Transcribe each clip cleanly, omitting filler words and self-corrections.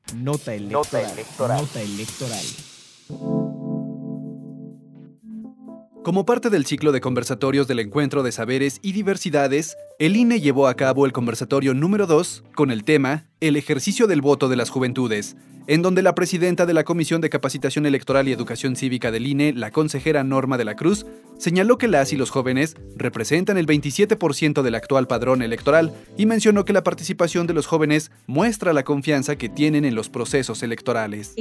Nota electoral. Nota electoral. Como parte del ciclo de conversatorios del Encuentro de Saberes y Diversidades, el INE llevó a cabo el conversatorio número 2 con el tema El ejercicio del voto de las juventudes, en donde la presidenta de la Comisión de Capacitación Electoral y Educación Cívica del INE, la consejera Norma de la Cruz, señaló que las y los jóvenes representan el 27% del actual padrón electoral y mencionó que la participación de los jóvenes muestra la confianza que tienen en los procesos electorales.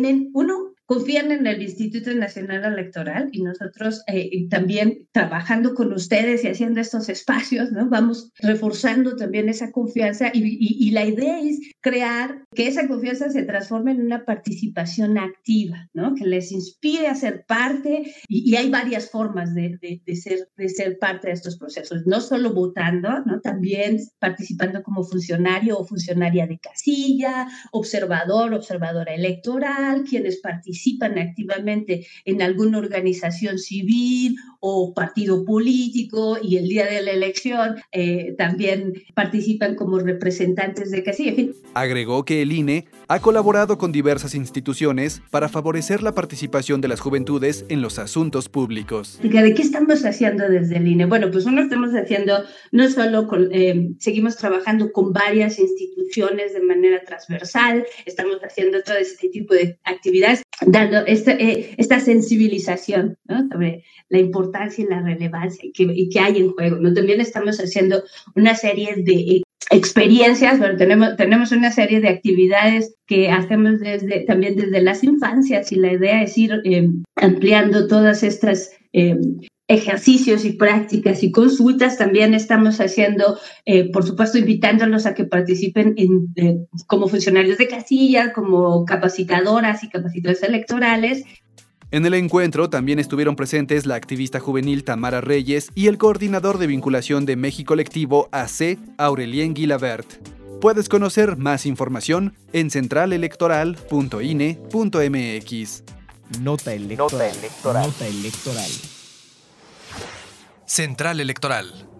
Confían en el Instituto Nacional Electoral y nosotros también trabajando con ustedes y haciendo estos espacios, ¿no? Vamos reforzando también esa confianza y la idea es crear que esa confianza se transforme en una participación activa, ¿no? Que les inspire a ser parte y hay varias formas de ser parte de estos procesos, no solo votando, ¿no? También participando como funcionario o funcionaria de casilla, observadora electoral, quienes participan activamente en alguna organización civil o partido político y el día de la elección también participan como representantes de casilla. En fin. Agregó que el INE ha colaborado con diversas instituciones para favorecer la participación de las juventudes en los asuntos públicos. ¿De qué estamos haciendo desde el INE? Bueno, pues estamos haciendo, no solo seguimos trabajando con varias instituciones de manera transversal, estamos haciendo todo este tipo de actividades, dando esta sensibilización, ¿no? Sobre la importancia y la relevancia que hay en juego, ¿no? También estamos haciendo una serie de experiencias, pero tenemos una serie de actividades que hacemos también desde las infancias y la idea es ir ampliando todas estas ejercicios y prácticas y consultas. También estamos haciendo, por supuesto, invitándolos a que participen como funcionarios de casilla, como capacitadoras y capacitadores electorales. En el encuentro también estuvieron presentes la activista juvenil Tamara Reyes y el coordinador de vinculación de México Colectivo AC, Aurelien Guilabert. Puedes conocer más información en centralelectoral.ine.mx. Nota electoral. Nota electoral. Central Electoral.